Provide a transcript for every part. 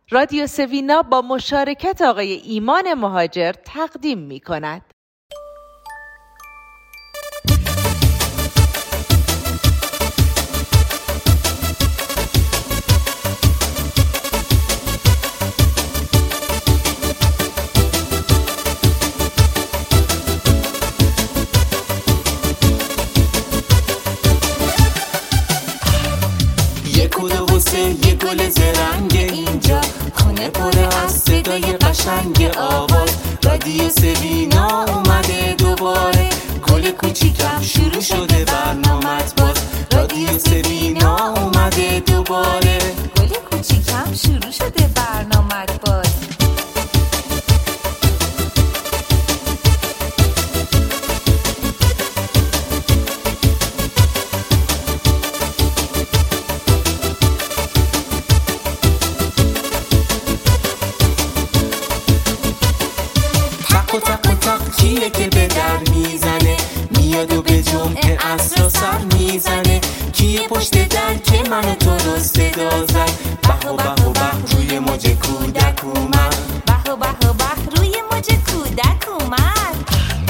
رادیو سوینا با مشارکت آقای ایمان مهاجر تقدیم می کند. یه گل زرنگ اینجا، خونه پر از صدای قشنگ آواز. رادیو سوینا اومده دوباره، گل کوچیکم شروع شده برنامت باز. رادیو سوینا اومده دوباره، گل کوچیکم شروع شده برنامت باز. کیه که به در میزنه، میاد و به جمعه عصر سر میزنه. کیه پشت در که منو تو رو صدا زد، به و به و به روی موج کودک اومد، به و به و به روی موج کودک اومد.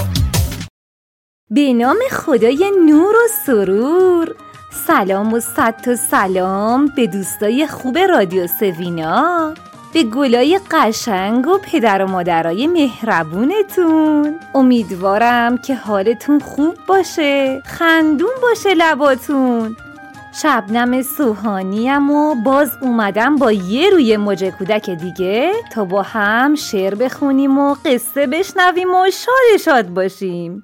به نام خدای نور و سرور، سلام و صد تا سلام به دوستای خوب رادیو سوینا، به گلای قشنگ و پدر و مادرای مهربونتون. امیدوارم که حالتون خوب باشه، خندون باشه لباتون. شبنم سوهانیم و باز اومدم با یه روی موج کودک دیگه تا با هم شعر بخونیم و قصه بشنویم و شاد باشیم.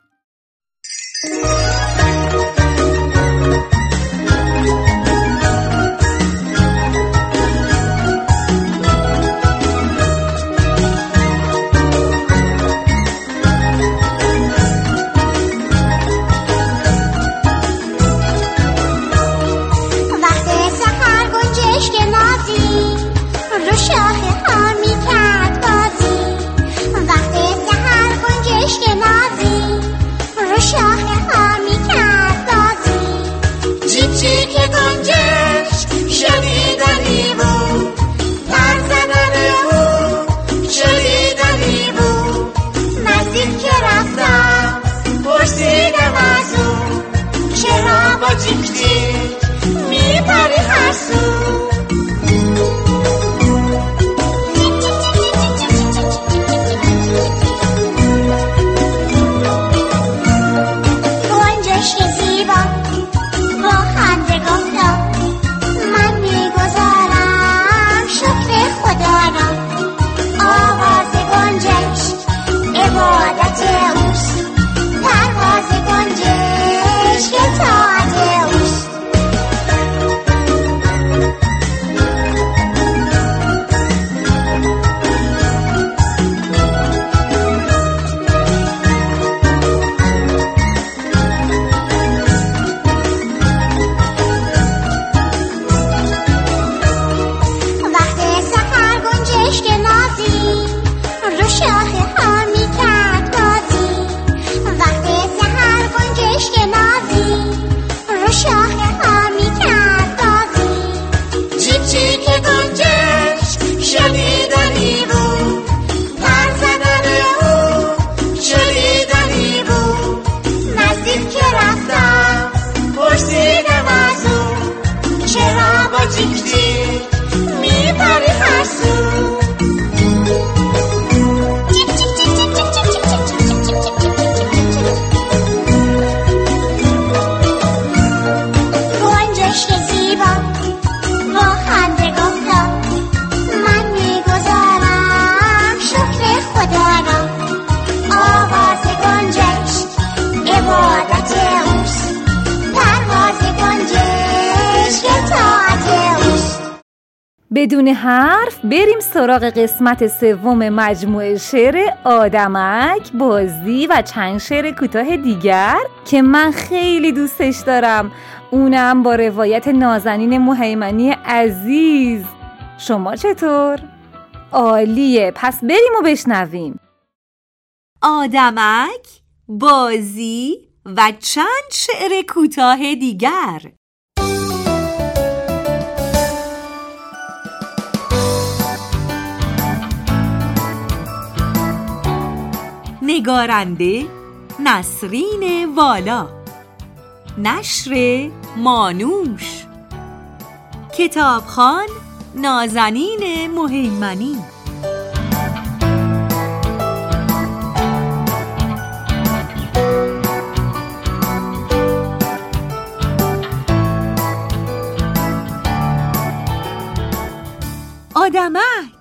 بدون حرف بریم سراغ قسمت سوم مجموعه شعر آدمک، بازی و چند شعر کوتاه دیگر که من خیلی دوستش دارم، اونم با روایت نازنین مهیمنی عزیز. شما چطور؟ عالیه، پس بریم و بشنویم. آدمک، بازی و چند شعر کوتاه دیگر. نگارنده نسرین والا، نشر مانوش، کتابخوان نازنین مهیمنی. آدمک.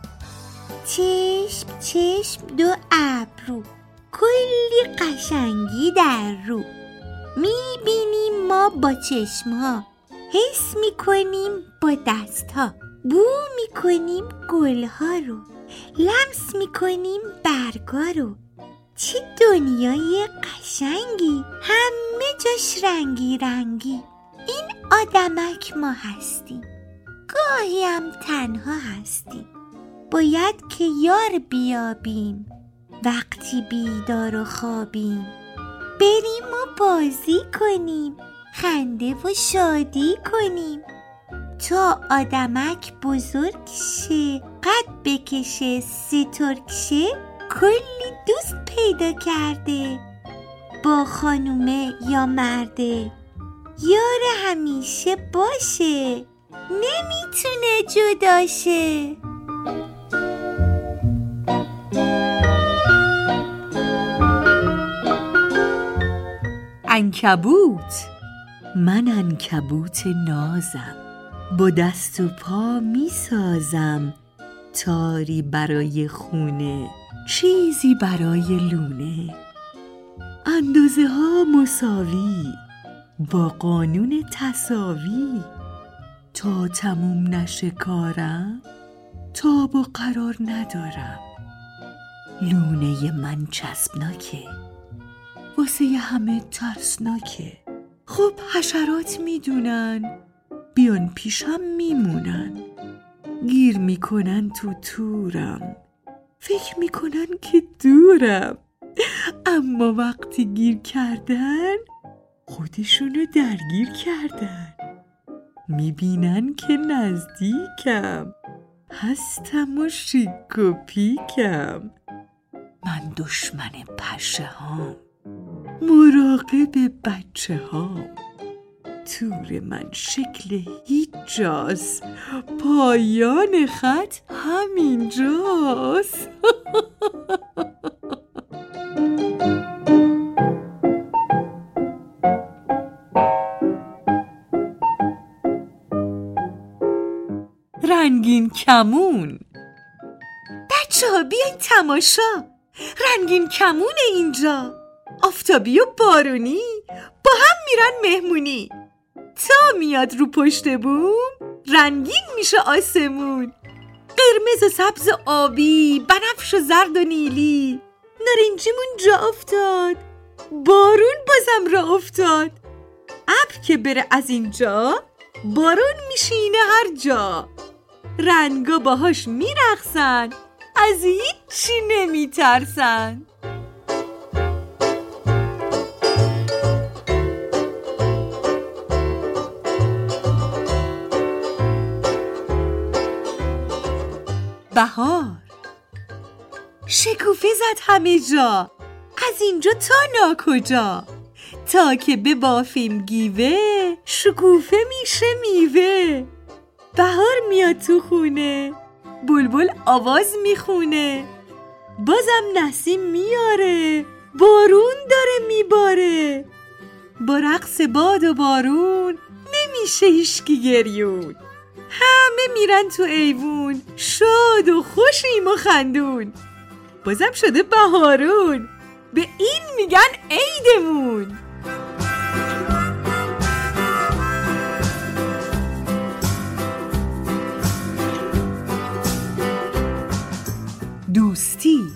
چشم چشم دو ابرو، کلی قشنگی در رو. میبینیم ما با چشمها، حس میکنیم با دستها، بو میکنیم گلها رو، لمس میکنیم برگا رو. چه دنیای قشنگی، همه جاش رنگی رنگی. این آدمک ما هستیم، گاهی هم تنها هستیم. باید که یار بیابیم وقتی بیدار و خوابیم. بریم و بازی کنیم، خنده و شادی کنیم، تا آدمک بزرگ شه، قد بکشه، سترگ شه. کلی دوست پیدا کرده، با خانومه یا مرده، یار همیشه باشه، نمیتونه جدا شه. عنکبوت. من عنکبوت نازم، با دست و پا می سازم تاری برای خونه، چیزی برای لونه. اندازه ها مساوی، با قانون تساوی. تا تموم نشه کارم، تاب و قرار ندارم. لونه من چسبناکه، واسه همه ترسناکه. خب حشرات میدونن، بیان پیشم میمونن. گیر میکنن تو تورم، فکر میکنن که دورم. اما وقتی گیر کردن، خودشونو درگیر کردن. میبینن که نزدیکم، هستم و شیک و پیکم. من دشمن پشه هام، مراقب بچه هام. تور من شکل هیچ جاست، پایان خط همینجاست. رنگین کمون. بچه ها بیاین تماشا، رنگین کمون اینجا. آفتابی و بارونی با هم میرن مهمونی. تا میاد رو پشت بوم، رنگین میشه آسمون. قرمز و سبز و آبی، بنفش و زرد و نیلی. نارنجیمون جا افتاد، بارون بازم را افتاد. ابر که بره از اینجا، بارون میشینه هر جا. رنگا باهاش میرقصن، از هیچی نمیترسن. بهار. شکوفه زد همه جا، از اینجا تا ناکجا. تا که ببافیم گیوه، شکوفه میشه میوه. بهار میاد تو خونه، بلبل آواز میخونه. بازم نسیم میاره، بارون داره میباره. با رقص باد و بارون، نمیشه هیچکی گریون. همه میرن تو ایوون، شاد و خوشیم و خندون. بازم شده بهارون، به این میگن عیدمون. دوستی.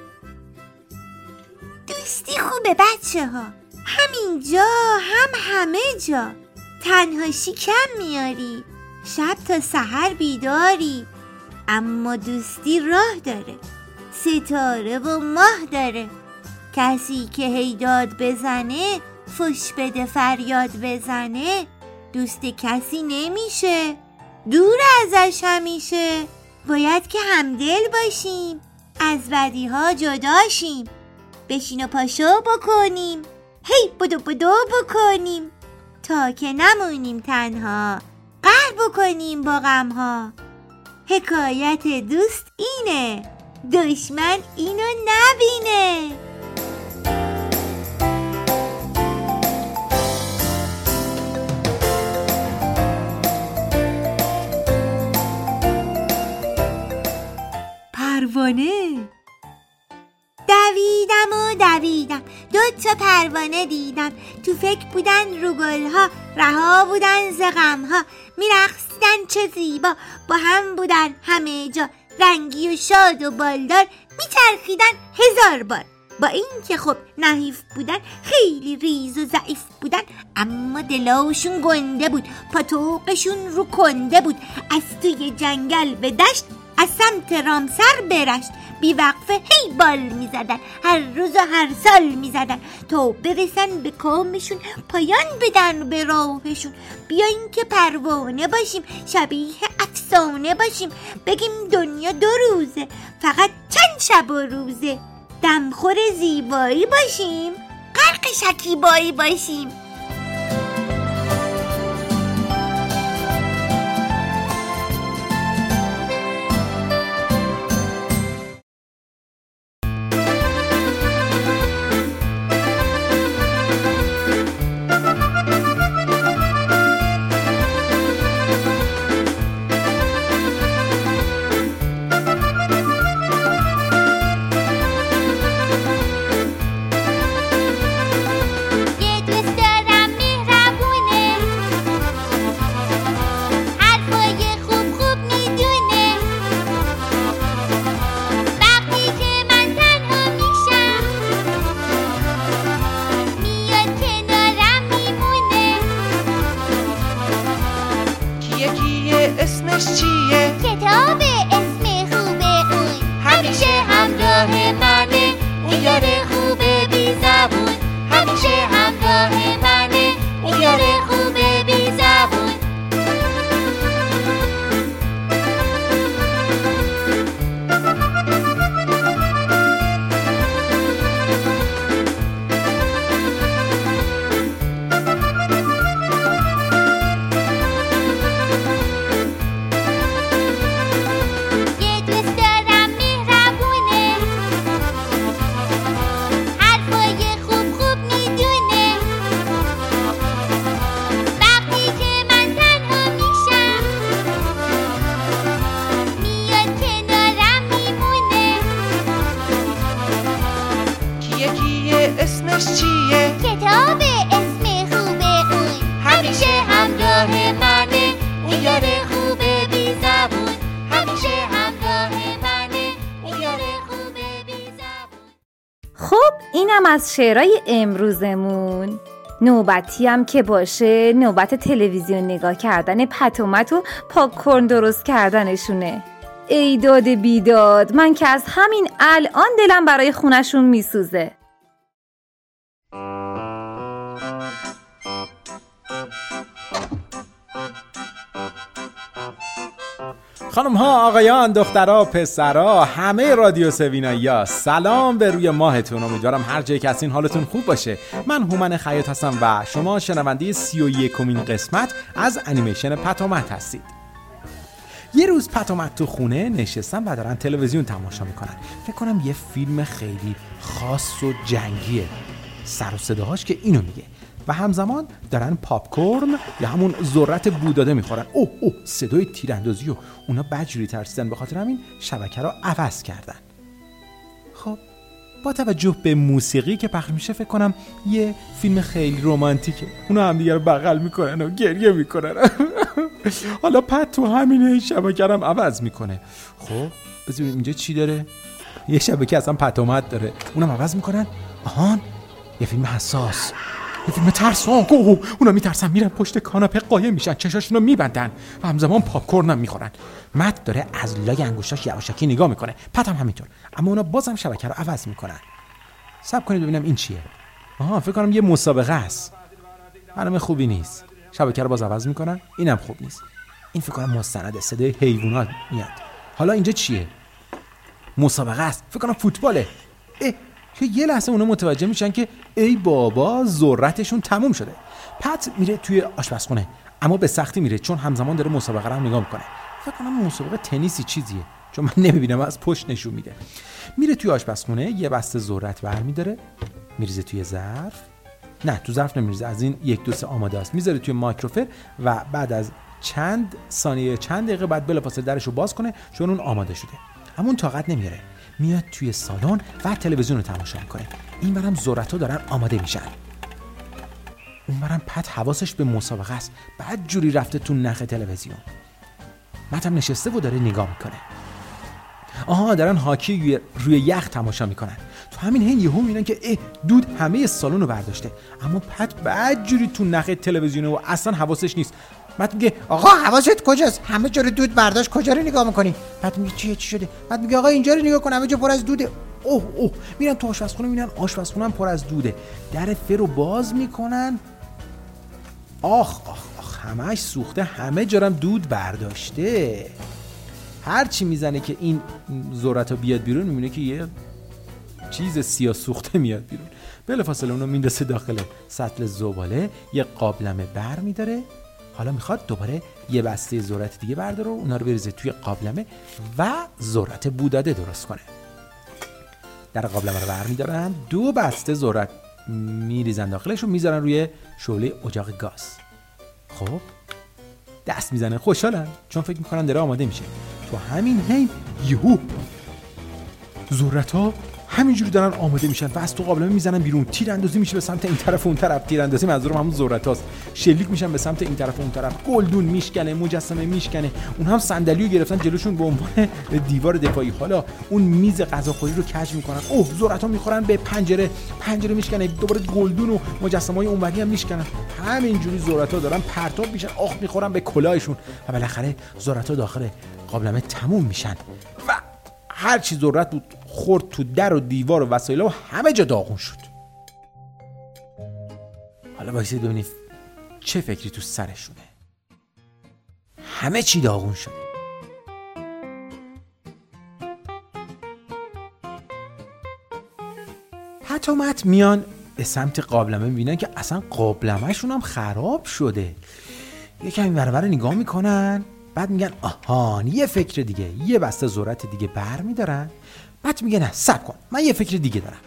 دوستی خوبه بچه ها، همینجا هم همه جا. تنهاشی کم میاری، شب تا سحر بیداری. اما دوستی راه داره، ستاره و ماه داره. کسی که هی داد بزنه، فش بده فریاد بزنه، دوست کسی نمیشه، دور ازش همیشه. باید که همدل باشیم، از بدیها جداشیم. بشین و پاشو بکنیم، هی بدو بدو بکنیم، تا که نمونیم تنها، قهر بکنیم با غمها. حکایت دوست اینه، دشمن اینو نبینه. پروانه. دویدم 2 تا پروانه دیدم، تو فکر بودن رو گلها، رها بودن ز غمها، میرقصیدن چه زیبا، با هم بودن همه جا، رنگی و شاد و بالدار، میچرخیدن 1000 بار. با این که خب نحیف بودن، خیلی ریز و ضعیف بودن، اما دلاشون گنده بود، پاتوقشون رو کنده بود. از توی جنگل به دشت، از سمت رامسر برشت، بی وقفه هی بال می زدن، هر روز و هر سال می زدن، تا برسن به کامشون، پایان بدن به راهشون. بیاین که پروانه باشیم، شبیه افسانه باشیم، بگیم دنیا 2 روزه، فقط چند شب و روزه. دمخور زیبایی باشیم، غرق شکیبایی باشیم. اسمش چیه؟ کتاب اسم خوبه اون، همیشه همراه منه، اون یار خوبه بی زبون. همیشه همراه منه، اون یار خوبه بی زبون. اسمش چیه؟ کتاب اسم خوبه اون، همیشه همراه منه، اون یار خوبه بی زبون. همیشه همراه منه، اون یار خوبه بی زبون. خب اینم از شعرهای امروزمون. نوبتی هم که باشه نوبت تلویزیون نگاه کردن پتومت و پاپکورن درست کردنشونه. ای داد بیداد، من که از همین الان دلم برای خونشون میسوزه. خانم ها، آقایان، دخترها، پسرها، همه رادیو سوینایی‌ها، سلام به روی ماهتون. امیدوارم هر جایی که هستین حالتون خوب باشه. من هومن خیاط هستم و شما شنونده 31مین قسمت از انیمیشن پتومت هستید. یه روز پتومت تو خونه نشستن و دارن تلویزیون تماشا میکنن. فکر کنم یه فیلم خیلی خاص و جنگیه. سر و صداهاش که اینو میگه و همزمان دارن پاپکورن یا همون ذرت بوداده میخورن. اوه صدای تیراندازی و اونا بدجوری ترسیدن، به خاطر همین شبکه رو عوض کردن. خب با توجه به موسیقی که پخش میشه فکر کنم یه فیلم خیلی رمانتیکه. اونا هم دیگه رو بغل میکنن و گریه میکنن. حالا پت تو همین شبکه رو هم عوض میکنه. خب بذاریم اینجا چی داره؟ یه شبکه اصلا پتومت داره، اونم عوض میکنن. آهان یه فیلم حساس، یه فیلم ترسناک. اونا میترسن، میرن پشت کاناپه قایم میشن، چشاشونو میبندن و همزمان پاپکورن هم میخورن. مت داره از لای انگشتاش یواشکی نگاه میکنه، پت هم همینطور، اما اونا بازم شبکه رو عوض میکنن. صبر کنید ببینم این چیه. فکر کنم یه مسابقه است. برنامه خوبی نیست. شبکه رو باز عوض میکنن، اینم خوب نیست. این فکر کنم مستند صدای حیوانات میاد. حالا اینجا چیه؟ مسابقه است. فکر کنم فوتباله. که یه لحظه اونا متوجه میشن که ای بابا ذرتشون تموم شده. پت میره توی آشپزخونه، اما به سختی میره چون همزمان داره مسابقه رو هم نگاه میکنه. فکر کنم مسابقه تنیسی چیزیه چون من نمیبینم، از پشت نشون میده. میره توی آشپزخونه، یه بسته ذرت برمی‌داره، میریزه توی ظرف. نه تو ظرف نمیریزه، از این 1-2 آماده است، میذاره توی مایکروفر و بعد از چند ثانیه چند دقیقه بعد بلافاصله درشو باز کنه چون اون آماده شده. اما اون طاقت نمیاره، میاد توی سالن و تلویزیون رو تماشا میکنه. این برام ذرت‌ها دارن آماده میشن. اون برام پت حواسش به مسابقه است، بعد جوری رفته تو نخ تلویزیون. متم نشسته و داره نگاه میکنه. آها دارن هاکی روی یخ تماشا میکنن. تو همین حین یهو میبینن که دود همه سالن رو برداشته. اما پت بعد جوری تو نخ تلویزیونه و اصلا حواسش نیست. بعد میگه آقا حواست کجاست؟ همه جا رو دود برداشت، کجا رو نگاه میکنی؟ بعد میگه چی شده؟ بعد میگه آقا اینجا رو نگاه کن، همه جا پر از دوده. اوه میرن تو آشپزخونه، میبینن آشپزخونه هم پر از دوده. در فر رو باز میکنن. آخ همش سوخته، همه جا هم دود برداشته. هر چی میزنه که این ذرت‌ها بیاد بیرون، میبینه که یه چیز سیاه سوخته میاد بیرون. بلافاصله اونو میندازه داخل سطل زباله، یه قابلمه برمی‌داره. حالا میخواد دوباره یه بسته ذرت دیگه برداره و اونا رو بریزه توی قابلمه و ذرت بوداده درست کنه. در قابلمه رو برمی‌دارن، 2 بسته ذرت میریزن داخلش و میذارن روی شعله اجاق گاز. خب دست میزنن، خوشحالن چون فکر میکنن داره آماده میشه. تو همین حین یهو ذرت‌ها همینجوری دارن آماده میشن و از تو قابلمه میزنن بیرون. تیراندازی میشه به سمت این طرف و اون طرف. تیراندازی منظورم همون ذرت‌هاست. شلیک میشن به سمت این طرف و اون طرف. گلدون میشکنه، مجسمه میشکنه. اون هم صندلیو گرفتن جلوشون به عنوان دیوار دفاعی. حالا اون میز غذاخوری رو کج میکنن. ذرت‌ها میخورن به پنجره میشکنه. دوباره گلدون و مجسمه‌های اونوری هم میشکنن. همینجوری ذرت‌ها دارن پرتاب میشن، میخورن به کلاهشون و بالاخره ذرت‌ها داخل قابلمه تموم میشن و هر چی ذرت بود خورد تو در و دیوار و وسایل و همه جا داغون شد. حالا وایسید ببینید چه فکری تو سرشونه. همه چی داغون شد. پتومت میان به سمت قابلمه، میبینن که اصلا قابلمه‌شون هم خراب شده. یکم این ور نگاه میکنن، بعد میگن آهان یه فکر دیگه. یه بسته ذرت دیگه برمی‌دارن. بعد میگه نه صبر کن، من یه فکر دیگه دارم.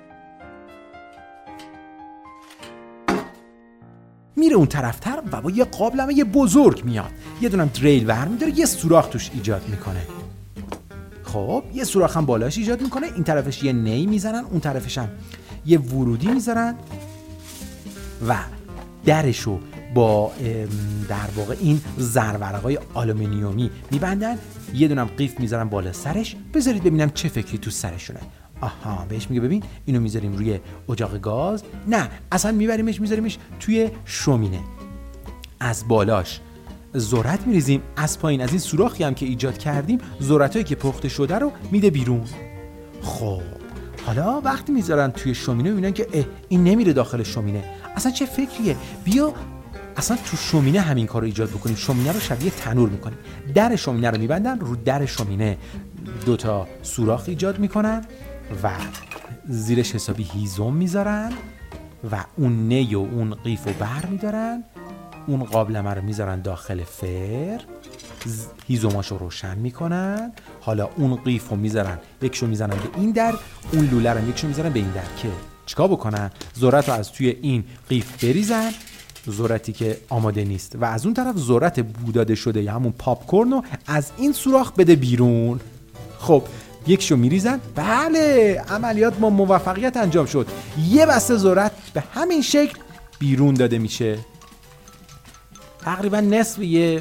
میره اون طرفتر و با یه قابلمه بزرگ میاد، یه دونم دریل برمی‌داره، یه سوراخ توش ایجاد میکنه. خب یه سوراخ هم بالاش ایجاد میکنه. این طرفش یه نی میزنن، اون طرفش هم یه ورودی میذارن و درشو با در واقع این زرورقای آلومینیومی میبندن. یه دونم قیف میذارن بالا سرش. بذارید ببینم چه فکری تو سرشونه. آها بهش میگه ببین اینو میذاریم روی اجاق گاز، نه اصلا میذاریمش توی شومینه. از بالاش ذرت میریزیم، از پایین از این سوراخی هم که ایجاد کردیم ذرتایی که پخته شده رو میده بیرون. خب حالا وقتی میذارن توی شومینه میبینن که این نمیره داخل شومینه. اصلا چه فکریه؟ بیا اصلا تو شومینه همین کار رو ایجاد بکنیم. شومینه رو شبیه تنور میکنیم. در شومینه رو میبندن، رو در شومینه 2 سوراخ ایجاد میکنن و زیرش حسابی هیزم میذارن و اون نی و اون قیف رو بر میدارن. اون قابلمه رو میذارن داخل فر، هیزماشو روشن میکنن. حالا اون قیف رو میذارن، یکشو میزنن به این در، اون لوله رو یکشو میذارن به این در که چیکار بکنن؟ ذرت رو از توی این قیف بریزن، ذرتی که آماده نیست، و از اون طرف ذرت بوداده شده یا همون پاپ کورن رو از این سوراخ بده بیرون. خب یکشو میریزن. بله عملیات با موفقیت انجام شد. یه بسته ذرت به همین شکل بیرون داده میشه. تقریبا نصف یه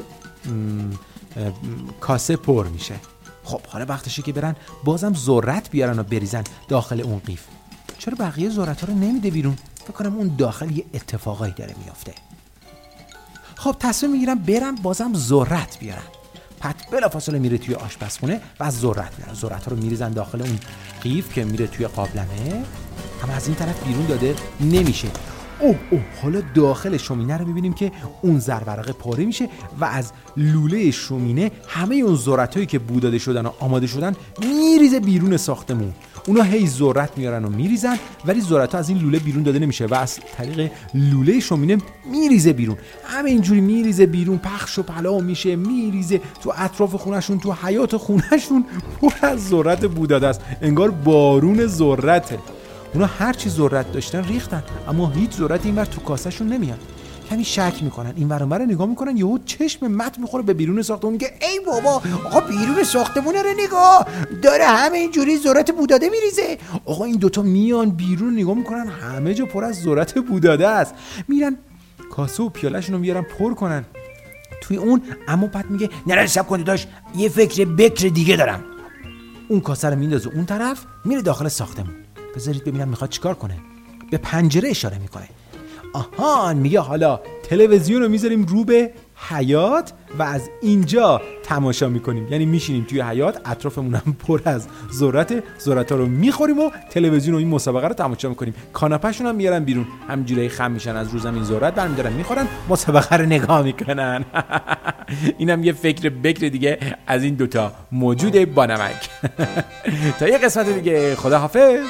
کاسه پر میشه. خب حالا وقتشه که برن بازم ذرت بیارن و بریزن داخل اون قیف. چرا بقیه ذرت ها رو نمیده بیرون؟ فکر کنم اون داخل یه اتفاقایی داره میافته. خب تصمیم میگیرن برن بازم ذرت بیارن. پت بلافاصله میره توی آشپزخونه و ذرت میارن. ذرت ها رو میریزن داخل اون قیف که میره توی قابلمه، اما از این طرف بیرون داده نمیشه. حالا داخل شومینه رو میبینیم که اون زرورقه پاره میشه و از لوله شومینه همه اون ذرتایی که بوداده شدن و آماده شدن میریزه بیرون ساختمون. اونا هی ذرت میارن و میریزن، ولی ذرت‌ها از این لوله بیرون داده نمیشه و از طریق لوله شومینه میریزه بیرون. همینجوری میریزه بیرون، پخش و پلا میشه، میریزه تو اطراف خونه‌شون، تو حیاط خونه‌شون پر از ذرت بوداده است. انگار بارون ذرته. اونا هر چی ذرت داشتن ریختن، اما هیچ ذرتی اینور تو کاسه‌شون نمیاد. کمی شک میکنن، این ور اون ور نگاه میکنن، یهو چشم مت میخوره به بیرون ساختمون. میگه ای بابا، آقا بیرون ساختمون رو نگاه، داره همینجوری ذرت بوداده میریزه. آقا این دوتا میان بیرون نگاه میکنن، همه جا پر از ذرت بوداده است. میرن کاسه و پیاله‌شون رو میارن پر کنن توی اون. اما بعد میگه نه صبر کنید داش، یه فکر بکر دیگه دارم. اون کاسه رو میندازه اون طرف، میره داخل ساختمون. بذارید ببینم میخواد چیکار کنه. به پنجره اشاره میکنه. آهان، میگه حالا تلویزیون رو میذاریم رو به حیاط و از اینجا تماشا میکنیم. یعنی میشینیم توی حیاط، اطرافمون هم پر از ذرت‌ها رو میخوریم و تلویزیون و این مسابقه رو تماشا میکنیم. کاناپه‌شون هم میارن بیرون، همینجوری خم میشن از رو زمین، ذرت برمی‌دارن میخورن، مسابقه رو نگاه میکنن. اینم یه فکر بکر دیگه از این دوتا موجوده با نمک. تا یه قسمت دیگه، خداحافظ.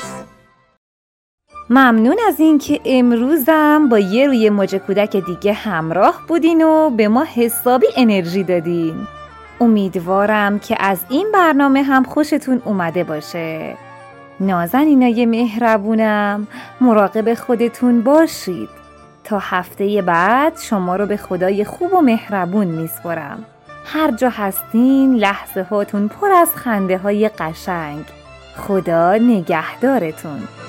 ممنون از این که امروزم با یه روی موج کودک دیگه همراه بودین و به ما حسابی انرژی دادین. امیدوارم که از این برنامه هم خوشتون اومده باشه. نازنینای مهربونم، مراقب خودتون باشید. تا هفته بعد شما رو به خدای خوب و مهربون میسپارم. هر جا هستین لحظه هاتون پر از خنده های قشنگ. خدا نگهدارتون.